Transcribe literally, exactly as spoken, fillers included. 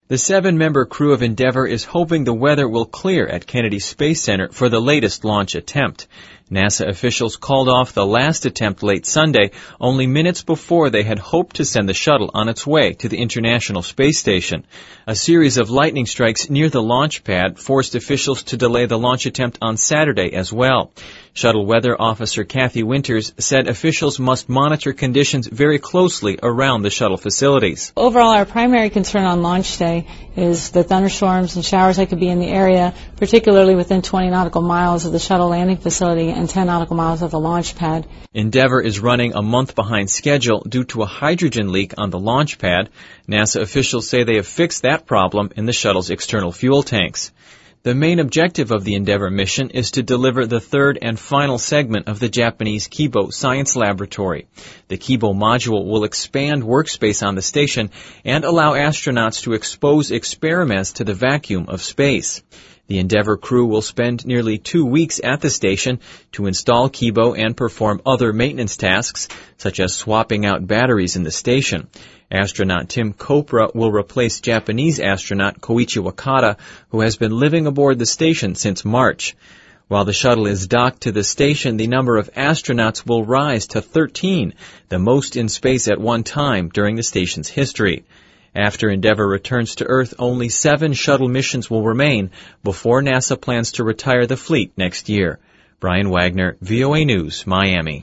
The seven-member crew of Endeavour is hoping the weather will clear at Kennedy Space Center for the latest launch attempt. NASA officials called off the last attempt late Sunday, only minutes before they had hoped to send the shuttle on its way to the International Space Station. A series of lightning strikes near the launch pad forced officials to delay the launch attempt on Saturday as well. Shuttle Weather Officer Kathy Winters said officials must monitor conditions very closely around the shuttle facilities. Overall, our primary concern on launch day is the thunderstorms and showers that could be in the area, particularly within twenty nautical miles of the shuttle landing facility and ten nautical miles of the launch pad. Endeavour is running a month behind schedule due to a hydrogen leak on the launch pad. NASA officials say they have fixed that problem in the shuttle's external fuel tanks. The main objective of the Endeavour mission is to deliver the third and final segment of the Japanese Kibo Science Laboratory. The Kibo module will expand workspace on the station and allow astronauts to expose experiments to the vacuum of space. The Endeavour crew will spend nearly two weeks at the station to install Kibo and perform other maintenance tasks, such as swapping out batteries in the station. Astronaut Tim Kopra will replace Japanese astronaut Koichi Wakata, who has been living aboard the station since March. While the shuttle is docked to the station, the number of astronauts will rise to thirteen, the most in space at one time during the station's history. After Endeavour returns to Earth, only seven shuttle missions will remain before NASA plans to retire the fleet next year. Brian Wagner, V O A News, Miami.